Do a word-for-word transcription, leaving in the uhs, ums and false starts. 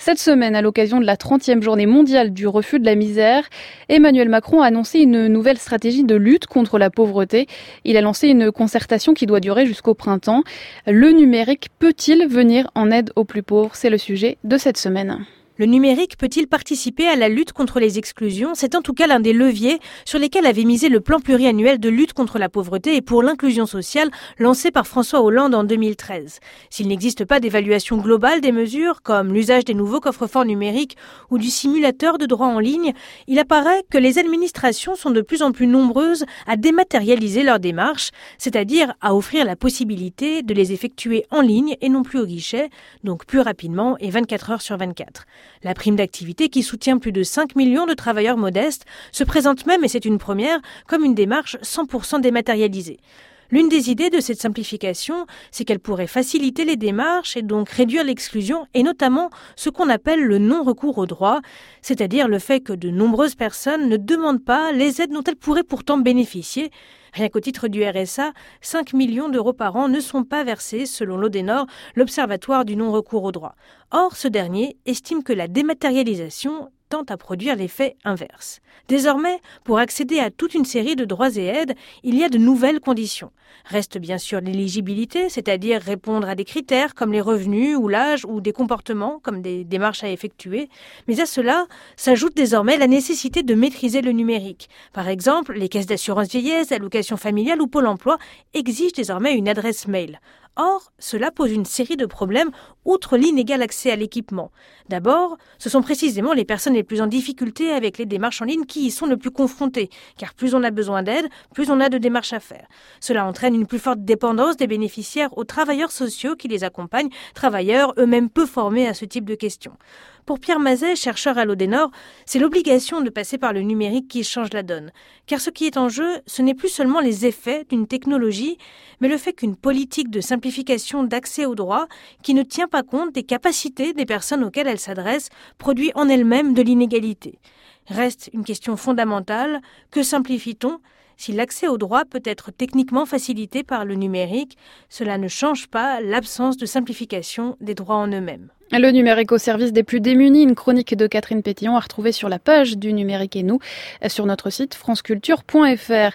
Cette semaine, à l'occasion de la trentième journée mondiale du refus de la misère, Emmanuel Macron a annoncé une nouvelle stratégie de lutte contre la pauvreté. Il a lancé une concertation qui doit durer jusqu'au printemps. Le numérique peut-il venir en aide aux plus pauvres ? C'est le sujet de cette semaine. Le numérique peut-il participer à la lutte contre les exclusions ? C'est en tout cas l'un des leviers sur lesquels avait misé le plan pluriannuel de lutte contre la pauvreté et pour l'inclusion sociale lancé par François Hollande en deux mille treize. S'il n'existe pas d'évaluation globale des mesures, comme l'usage des nouveaux coffres-forts numériques ou du simulateur de droit en ligne, il apparaît que les administrations sont de plus en plus nombreuses à dématérialiser leurs démarches, c'est-à-dire à offrir la possibilité de les effectuer en ligne et non plus au guichet, donc plus rapidement et vingt-quatre heures sur vingt-quatre. La prime d'activité, qui soutient plus de cinq millions de travailleurs modestes, se présente même, et c'est une première, comme une démarche cent pour cent dématérialisée. L'une des idées de cette simplification, c'est qu'elle pourrait faciliter les démarches et donc réduire l'exclusion et notamment ce qu'on appelle le non-recours au droit, c'est-à-dire le fait que de nombreuses personnes ne demandent pas les aides dont elles pourraient pourtant bénéficier. Rien qu'au titre du R S A, cinq millions d'euros par an ne sont pas versés selon l'Odénor, l'Observatoire du non-recours au droit. Or, ce dernier estime que la dématérialisation tend à produire l'effet inverse. Désormais, pour accéder à toute une série de droits et aides, il y a de nouvelles conditions. Reste bien sûr l'éligibilité, c'est-à-dire répondre à des critères comme les revenus ou l'âge ou des comportements comme des démarches à effectuer. Mais à cela s'ajoute désormais la nécessité de maîtriser le numérique. Par exemple, les caisses d'assurance vieillesse, allocations familiales ou Pôle emploi exigent désormais une adresse mail. Or, cela pose une série de problèmes outre l'inégal accès à l'équipement. D'abord, ce sont précisément les personnes les plus en difficulté avec les démarches en ligne qui y sont le plus confrontées, car plus on a besoin d'aide, plus on a de démarches à faire. Cela entraîne une plus forte dépendance des bénéficiaires aux travailleurs sociaux qui les accompagnent, travailleurs eux-mêmes peu formés à ce type de questions. Pour Pierre Mazet, chercheur à l'Odénor, c'est l'obligation de passer par le numérique qui change la donne. Car ce qui est en jeu, ce n'est plus seulement les effets d'une technologie, mais le fait qu'une politique de simplification d'accès aux droits, qui ne tient pas compte des capacités des personnes auxquelles elle s'adresse, produit en elle-même de l'inégalité. Reste une question fondamentale, que simplifie-t-on ? Si l'accès aux droits peut être techniquement facilité par le numérique, cela ne change pas l'absence de simplification des droits en eux-mêmes. Le numérique au service des plus démunis, une chronique de Catherine Pétillon à retrouver sur la page du Numérique et nous, sur notre site franceculture point f r.